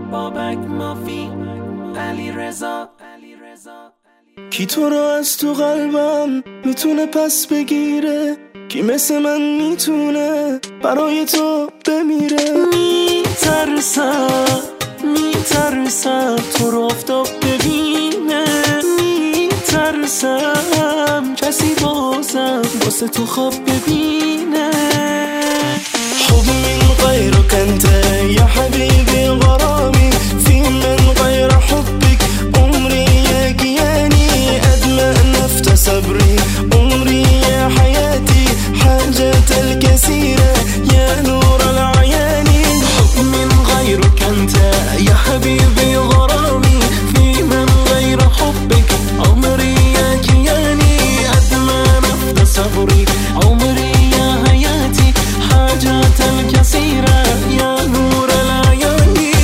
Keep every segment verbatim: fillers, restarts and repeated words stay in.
بابک مافی علی رضا. کی تو رو از تو قلبم میتونه پس بگیره؟ کی مثل من میتونه برای تو بمیره؟ میترسم میترسم تو رو آفتاب ببینه، میترسم کسی بازم واسه تو خواب ببینه. حب من غيرك انت يا حبيبي غرامي، في من غير حبك عمري يا كياني، أدمى نفت صبري عمري يا حياتي، حاجة الكثيرة يا نور العيان. حب من غيرك انت يا حبيبي غرامي، في من غير حبك عمري يا كياني، أدمى نفت صبري عمري يا حياتي، حاجات الكثيرة يا نور العيان.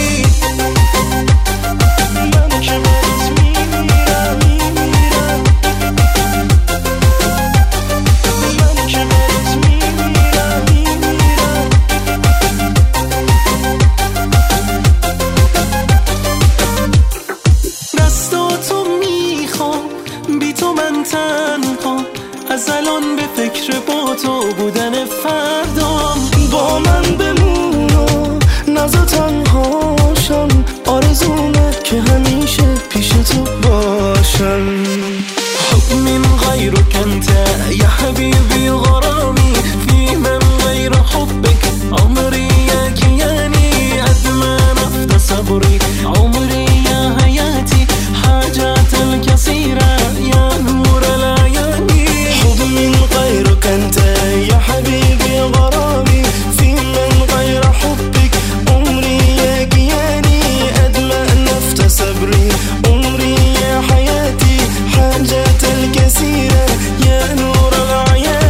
دستاتو میخوام بی تو من تنها، از الان به فکر با تو بودن فردام. با من بمون و نزا تنهاشم، آرزومه که همیشه پیش تو باشم. حب من غيرك انت يا حبيبي غرامي، في من غير حبك عمري يا كياني، أدمى نفت صبري عمري يا حياتي، حاجات الكثيرة يا نور العيان. حب من غيرك انت يا حبيبي غرامي، في من غير حبك عمري يا كياني، أدمى نفت صبري عمري يا حياتي، حاجات الكثيرة يا نور العيان.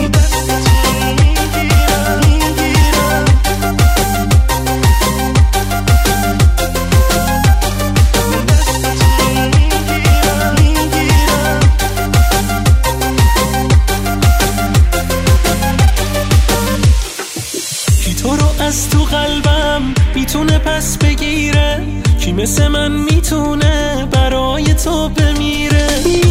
کی تو رو از تو قلبم میتونه پس بگیره؟ کی مثل من میتونه برای تو بمیره؟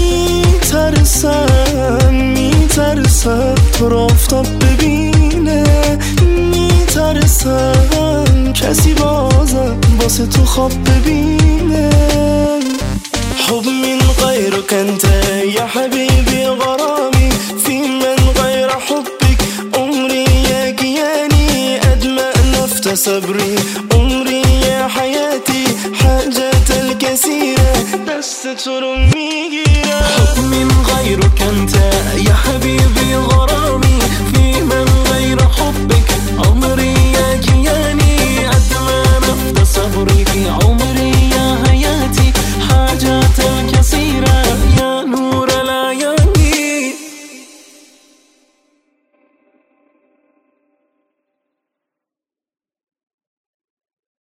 میترسم میترسم تو رو آفتاب ببینه، میترسم کسی بازم واسه تو خواب ببینه. حب من غيرك انت يا حبيبي غرامي، في من غير حبك عمري يا كياني، أدمى نفت صبري عمري يا حياتي، حاجات الكثيرة دست تو رو میگیرم. حب من غيرك انت يا حبيبي غرامي،